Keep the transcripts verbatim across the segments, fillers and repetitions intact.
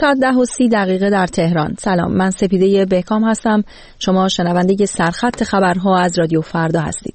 ساعت ده و سی دقیقه در تهران. سلام، من سپیده بهکام هستم. شما شنونده سرخط خبرها از رادیو فردا هستید.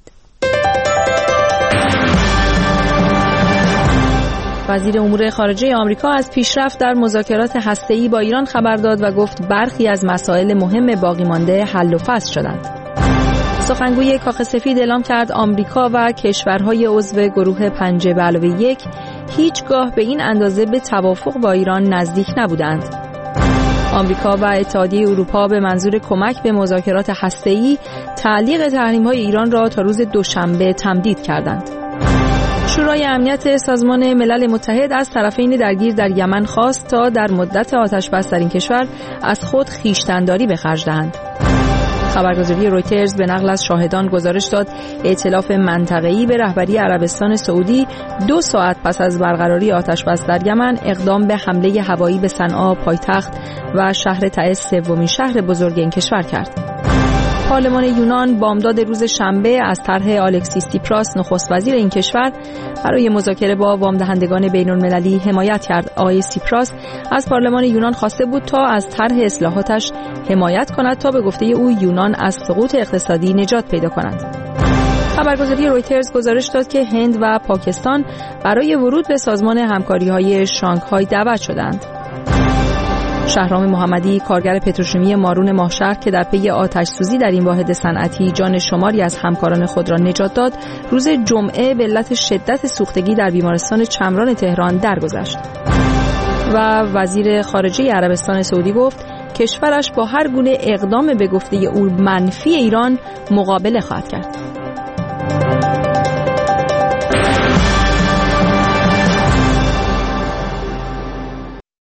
وزیر امور خارجه آمریکا از پیشرفت در مذاکرات هسته‌ای با ایران خبر داد و گفت برخی از مسائل مهم باقی مانده حل و فصل شدند. سخنگوی کاخ سفید اعلام کرد آمریکا و کشورهای عضو گروه پنج به علاوه یک هیچگاه به این اندازه به توافق با ایران نزدیک نبودند. آمریکا و اتحادیه اروپا به منظور کمک به مذاکرات هسته‌ای تعلیق تحریم‌های ایران را تا روز دوشنبه تمدید کردند. شورای امنیت سازمان ملل متحد از طرفین درگیر در یمن خواست تا در مدت آتش‌بس در این کشور از خود خویشتن‌داری به خرج دهند. خبرگزاری رویترز به نقل از شاهدان گزارش داد ائتلاف منطقه‌ای به رهبری عربستان سعودی دو ساعت پس از برقراری آتش‌بس در یمن اقدام به حمله هوایی به صنعا پایتخت و شهر تعز سومین شهر بزرگ این کشور کرد. پارلمان یونان بامداد روز شنبه از طرح آلکسیس سیپراس نخست وزیر این کشور برای مذاکره با وام دهندگان بین‌المللی حمایت کرد. آقای سیپراس از پارلمان یونان خواسته بود تا از طرح اصلاحاتش حمایت کند تا به گفته او یونان از سقوط اقتصادی نجات پیدا کند. خبرگزاری رویترز گزارش داد که هند و پاکستان برای ورود به سازمان همکاری‌های شانگهای دعوت شدند. شهرام محمدی، کارگر پتروشیمی مارون ماهشهر که در پی آتش سوزی در این واحد صنعتی جان شماری از همکاران خود را نجات داد، روز جمعه به علت شدت سوختگی در بیمارستان چمران تهران درگذشت. و وزیر خارجه عربستان سعودی گفت کشورش با هر گونه اقدام به گفته او منفی ایران مقابله خواهد کرد.